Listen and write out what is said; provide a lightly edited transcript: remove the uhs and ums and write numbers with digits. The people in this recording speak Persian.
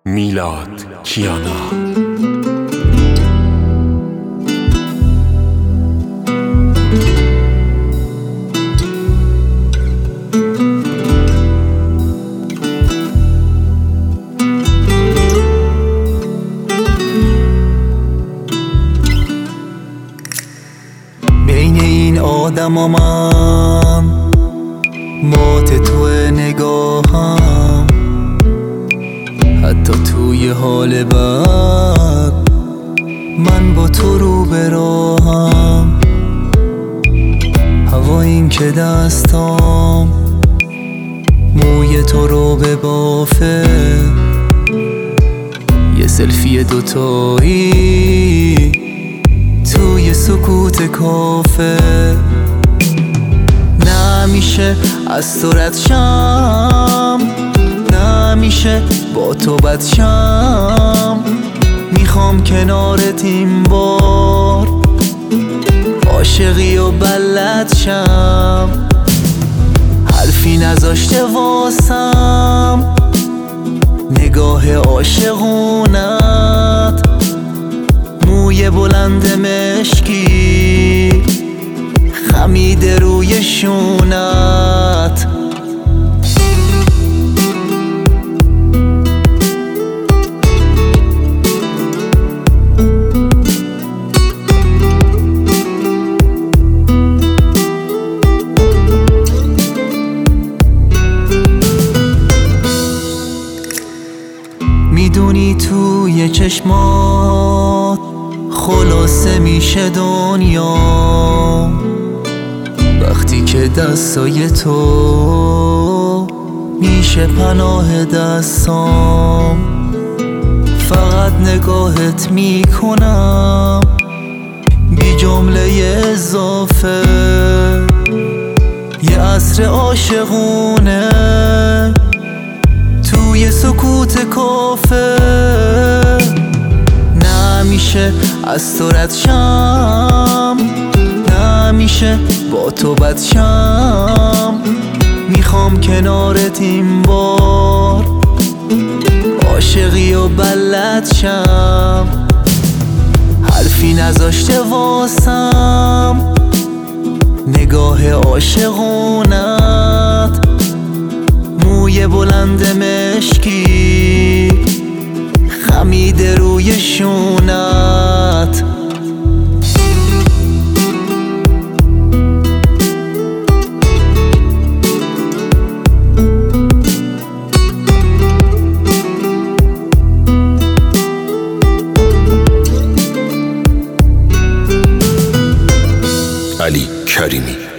میلاد کیانا. بین این آدم و من مات تو نگاهم، حتی توی حال بد من با تو رو به راهم. هوا این که دستام موی تو رو به بافه، یه سلفی دوتایی توی سکوت کافه. نمیشه از تو رد شم، نمیشه با تو بد شم. میخوام کنارت این بار عاشقی و بلد شم. حرفی نذاشته واسم نگاه عاشقونت، موی بلند مشکی خمیده روی شونت. میدونی توی چشمات خلاصه میشه دنیا، وقتی که دستای تو میشه پناه دستام. فقط نگاهت میکنم بی جمله اضافه، یه عصر عاشقونه توی سکوت کافه. نمیشه از تو رد شم، نمیشه با تو بد شم. میخوام کنارت این بار عاشقی و بلد شم. حرفی نذاشته واسم نگاه عاشقونت، موی بلند مشکی خمیده روی شونت. علی کریمی.